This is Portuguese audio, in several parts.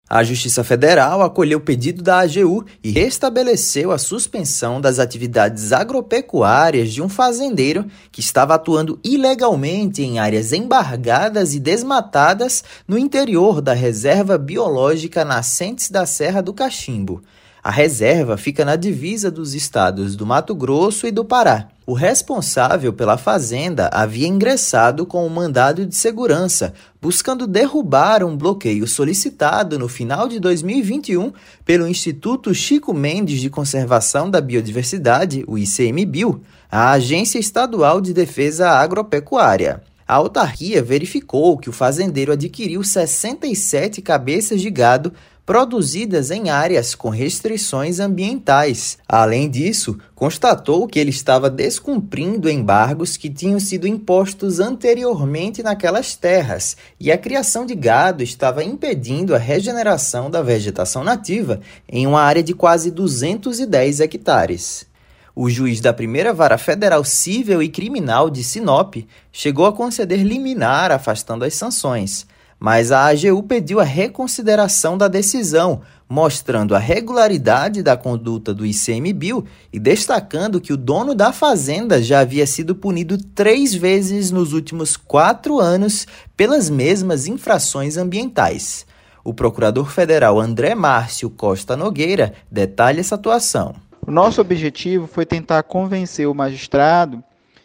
A Justiça Federal acolheu o pedido da AGU e restabeleceu a suspensão das atividades agropecuárias de um fazendeiro que estava atuando ilegalmente em áreas embargadas e desmatadas no interior da Reserva Biológica Nascentes da Serra do Cachimbo. A reserva fica na divisa dos estados do Mato Grosso e do Pará. O responsável pela fazenda havia ingressado com um mandado de segurança, buscando derrubar um bloqueio solicitado no final de 2021 pelo Instituto Chico Mendes de Conservação da Biodiversidade, o ICMBio, a Agência Estadual de Defesa Agropecuária. A autarquia verificou que o fazendeiro adquiriu 67 cabeças de gado produzidas em áreas com restrições ambientais. Além disso, constatou que ele estava descumprindo embargos que tinham sido impostos anteriormente naquelas terras e a criação de gado estava impedindo a regeneração da vegetação nativa em uma área de quase 210 hectares. O juiz da Primeira Vara Federal Cível e Criminal de Sinop chegou a conceder liminar afastando as sanções, mas a AGU pediu a reconsideração da decisão, mostrando a regularidade da conduta do ICMBio e destacando que o dono da fazenda já havia sido punido 3 vezes nos últimos 4 anos pelas mesmas infrações ambientais. O procurador federal André Márcio Costa Nogueira detalha essa atuação. O nosso objetivo foi tentar convencer o magistrado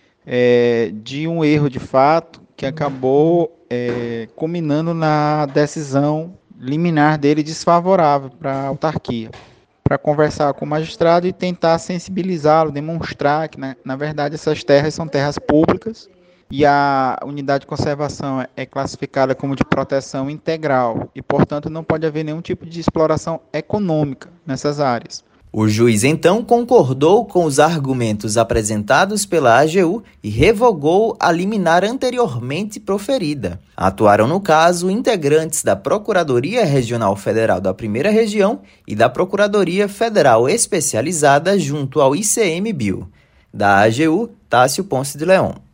de um erro de fato que acabou culminando na decisão liminar dele desfavorável para a autarquia. Para conversar com o magistrado e tentar sensibilizá-lo, demonstrar que, na verdade, essas terras são terras públicas e a unidade de conservação é classificada como de proteção integral e, portanto, não pode haver nenhum tipo de exploração econômica nessas áreas. O juiz, então, concordou com os argumentos apresentados pela AGU e revogou a liminar anteriormente proferida. Atuaram no caso integrantes da Procuradoria Regional Federal da Primeira Região e da Procuradoria Federal Especializada junto ao ICMBio. Da AGU, Tássio Ponce de Leon.